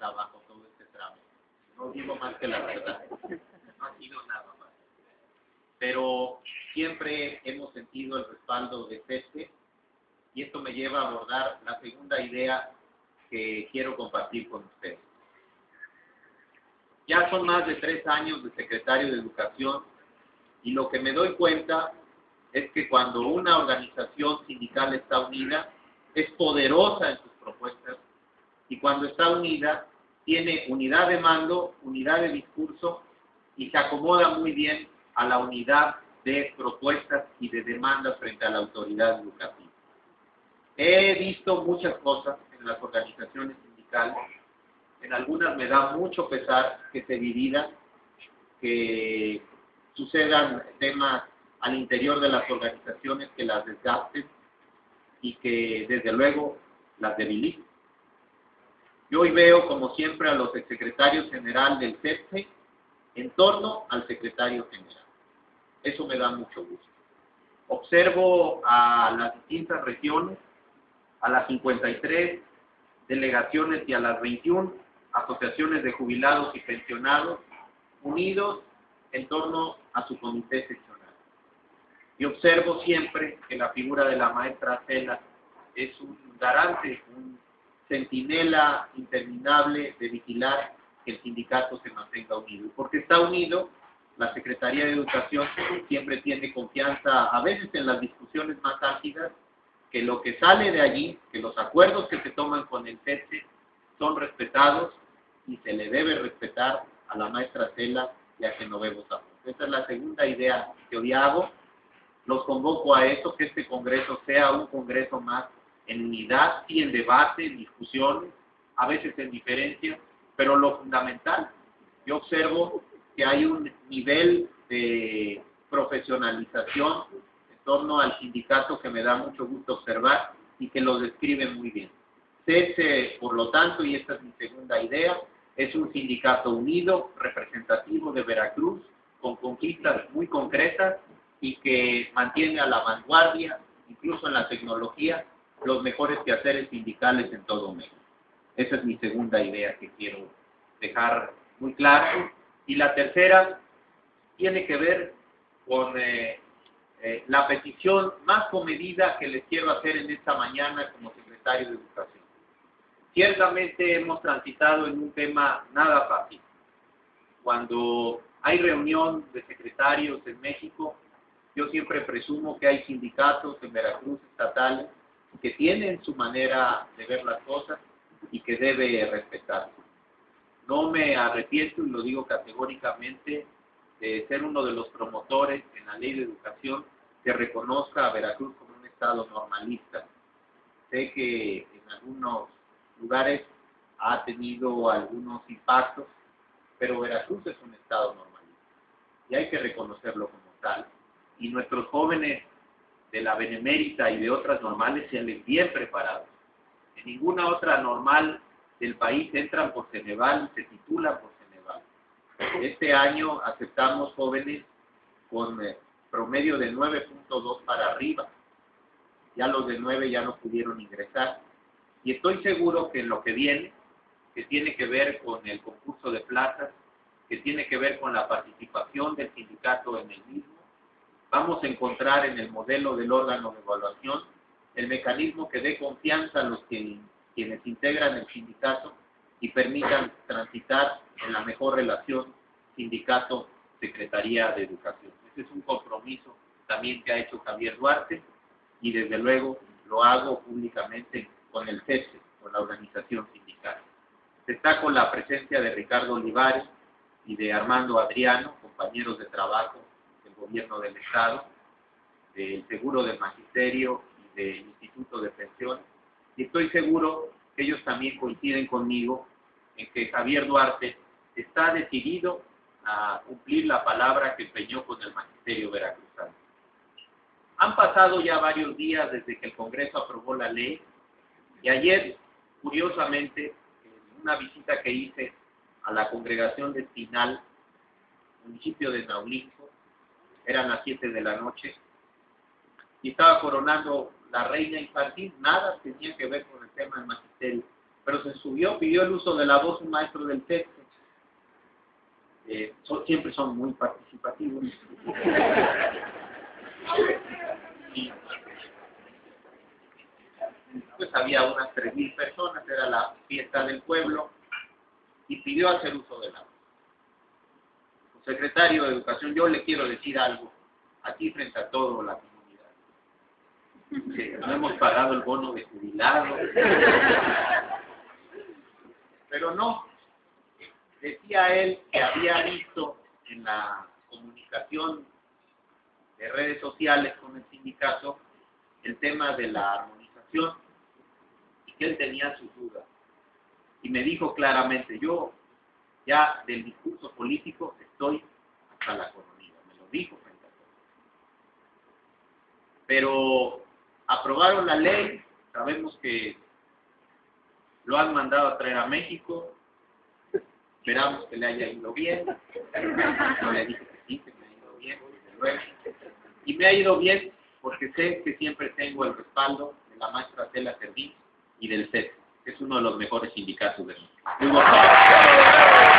trabajo todo este tramo. No digo más que la verdad, no ha sido nada más. Pero siempre hemos sentido el respaldo de CESE y esto me lleva a abordar la segunda idea que quiero compartir con ustedes. Ya son más de 3 años de secretario de Educación y lo que me doy cuenta es que cuando una organización sindical está unida, es poderosa en sus propuestas y cuando está unida, tiene unidad de mando, unidad de discurso y se acomoda muy bien a la unidad de propuestas y de demandas frente a la autoridad educativa. He visto muchas cosas en las organizaciones sindicales. En algunas me da mucho pesar que se dividan, que sucedan temas al interior de las organizaciones que las desgasten y que desde luego las debiliten. Yo hoy veo, como siempre, a los exsecretarios general del CEPSE en torno al secretario general. Eso me da mucho gusto. Observo a las distintas regiones, a las 53 delegaciones y a las 21 asociaciones de jubilados y pensionados unidos en torno a su comité seccional. Y observo siempre que la figura de la maestra Cela es un garante, un centinela interminable de vigilar que el sindicato se mantenga unido. Y porque está unido, la Secretaría de Educación siempre tiene confianza, a veces en las discusiones más ácidas, que lo que sale de allí, que los acuerdos que se toman con el CESE son respetados y se le debe respetar a la maestra Cela y a Genoveva Zamora. Esa es la segunda idea que hoy hago. Los convoco a eso, que este congreso sea un congreso más en unidad y en debate, en discusiones, a veces en diferencias, pero lo fundamental, yo observo que hay un nivel de profesionalización en torno al sindicato que me da mucho gusto observar y que lo describe muy bien. CESE, por lo tanto, y esta es mi segunda idea, es un sindicato unido, representativo de Veracruz, con conquistas muy concretas y que mantiene a la vanguardia, incluso en la tecnología, los mejores quehaceres sindicales en todo México. Esa es mi segunda idea que quiero dejar muy clara. Y la tercera tiene que ver con la petición más comedida que les quiero hacer en esta mañana como secretario de Educación. Ciertamente hemos transitado en un tema nada fácil. Cuando hay reunión de secretarios en México, yo siempre presumo que hay sindicatos en Veracruz estatales que tienen su manera de ver las cosas y que debe respetarse. No me arrepiento, y lo digo categóricamente, de ser uno de los promotores en la ley de educación que reconozca a Veracruz como un estado normalista. Sé que en algunos lugares ha tenido algunos impactos, pero Veracruz es un estado normalista y hay que reconocerlo como tal. Y nuestros jóvenes de la Benemérita y de otras normales salen bien preparados. En ninguna otra normal del país entran por Ceneval y se titulan por Ceneval. Este año aceptamos jóvenes con promedio de 9.2 para arriba. Ya los de 9 ya no pudieron ingresar. Y estoy seguro que en lo que viene, que tiene que ver con el concurso de plazas, que tiene que ver con la participación del sindicato en el mismo, vamos a encontrar en el modelo del órgano de evaluación el mecanismo que dé confianza a los quienes integran el sindicato y permitan transitar en la mejor relación sindicato-secretaría de Educación. Ese es un compromiso también que ha hecho Javier Duarte y desde luego lo hago públicamente con el CESE, con la organización sindical. Destaco la presencia de Ricardo Olivares y de Armando Adriano, compañeros de trabajo del Gobierno del Estado, del Seguro del Magisterio y del Instituto de Pensiones, y estoy seguro que ellos también coinciden conmigo en que Javier Duarte está decidido a cumplir la palabra que empeñó con el Magisterio veracruzano. Han pasado ya varios días desde que el Congreso aprobó la ley, y ayer, curiosamente, en una visita que hice a la congregación de Espinal, municipio de Naulinco, eran las 7 de la noche, y estaba coronando la reina infantil, nada tenía que ver con el tema del magisterio. pero se subió, pidió el uso de la voz un maestro del texto. Siempre son muy participativos. Y pues había unas 3.000 personas, era la fiesta del pueblo, y pidió hacer uso de la voz. Secretario de Educación, yo le quiero decir algo, aquí frente a toda la comunidad, que no hemos pagado el bono de jubilado, pero no, decía él que había visto en la comunicación de redes sociales con el sindicato el tema de la armonización y que él tenía sus dudas. Y me dijo claramente, yo ya del discurso político estoy hasta la coronilla, me lo dijo frente a todos. Pero aprobaron la ley, sabemos que lo han mandado a traer a México, esperamos que le haya ido bien. Yo le dije que sí, que me ha ido bien, desde luego. Y me ha ido bien porque sé que siempre tengo el respaldo de la maestra Cela Servín y del CEP, que es uno de los mejores sindicatos del mundo.